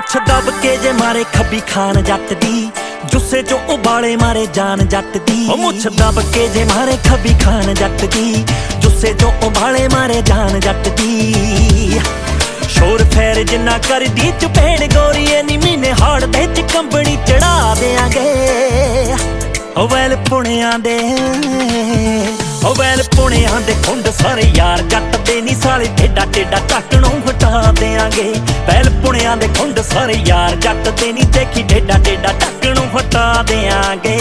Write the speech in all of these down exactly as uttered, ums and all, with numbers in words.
ਮੁੱਛ ਦਬ ਕੇ ਜੇ ਮਾਰੇ ਖੱਬੀ ਖਾਨ ਜੱਟ ਦੀ, ਜੁੱਸੇ ਚੋਂ ਉਬਾਲੇ ਮਾਰੇ ਜਾਨ ਜੱਟ ਦੀ। ਉਹ ਮੁੱਛ ਦਬ ਕੇ ਜੇ ਮਾਰੇ ਖੱਬੀ ਖਾਨ ਜੱਟ ਦੀ, ਜੁੱਸੇ ਚੋਂ ਉਬਾਲੇ ਮਾਰੇ ਜਾਨ ਜੱਟ ਦੀ। ਸ਼ੋਰ ਫੇਰ ਜਿੰਨਾ ਕਰਦੀ ਚਪੇੜ ਗੋਰੀਏ ਨੀ ਮਹੀਨੇ ਹਾੜ ਦੇ ਚ ਕੰਬਣੀ ਚੜਾ ਦਿਆਂਗੇ। ਉਹ ਵੈਲ ਪੁਣਿਆਂ ਦੇ ਉਹ ਵੈਲ ਪੁਣਿਆਂ ਦੇ ਖੁੰਡ ਸਾਰੇ ਯਾਰ ਜੱਟ ਦੇ ਨੀ ਸਾਲੇ ਟੇਡਾ ਟੇਡਾ ਟੱਕਣੋਂ ਹਟਾ ਦਿਆਂਗੇ। ਵੈਲ ਪੁਣਿਆਂ ਦੇ ਖੁੰਡ ਸਾਰੇ ਯਾਰ ਜੱਟ ਦੇ ਨੀ ਦੇਖੀ ਟੇਡਾ ਟੇਡਾ ਟੱਕਣੋਂ ਹਟਾ ਦਿਆਂਗੇ।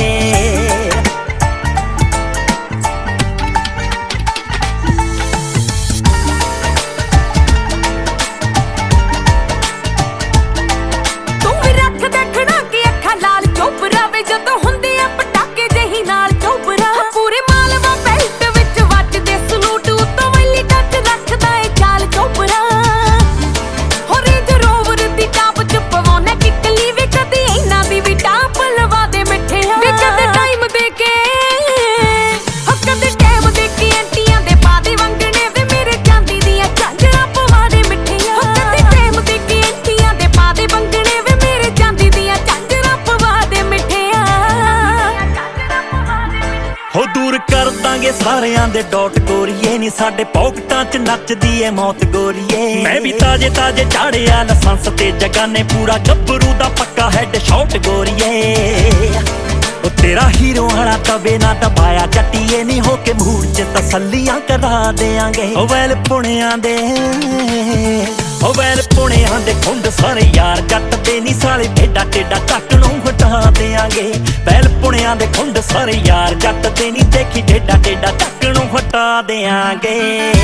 ਹੋ ਦੂਰ ਕਰ ਦਾਂਗੇ ਸਾਰਿਆਂ ਦੇ ਡੋਟ ਗੋਰੀਏ ਨੀ ਸਾਡੇ ਪੌਕਟਾਂ ਚ ਨੱਚਦੀ ਏ ਮੌਤ ਗੋਰੀਏ। ਮੈਂ ਵੀ ਤਾਜੇ ਤਾਜੇ ਚਾੜਿਆ ਲਾਇਸੈਂਸ ਤੇ ਜਗਾਨੇ ਪੂਰਾ ਗੱਭਰੂ ਦਾ ਪੱਕਾ ਹੈਡ ਸ਼ਾਟ ਗੋਰੀਏ। ਉਹ ਤੇਰਾ ਹੀਰੋ ਵਾਲਾ ਤਵੇ ਨਾ ਦਬਾਇਆ ਜੱਟੀਏ ਨੀ ਹੋ ਕੇ ਮੂਡ ਚ ਤਸੱਲੀਆਂ ਕਰਾ ਦਿਆਂਗੇ। ਉਹ ਵੈਲ ਪੁਣਿਆਂ ਦੇ ਉਹ ਵੈਲ ਪੁਣਿਆਂ ਦੇ ਖੁੰਡ ਸਾਰੇ ਯਾਰ ਜੱਟ ਦੇ ਨੀ ਸਾਲੇ ਟੇਡਾ ਟੇਡਾ ਟੱਕਣੋਂ ਹਟਾ ਦਿਆਂਗੇ। ਵੈਲ ਪੁਣਿਆਂ ਦੇ ਖੁੰਡ ਸਾਰੇ ਯਾਰ ਜੱਟ ਦੇ ਨੀ ਦੇਖੀ ਟੇਡਾ ਟੇਡਾ ਟੱਕਣੋਂ ਹਟਾ ਦਿਆਂਗੇ।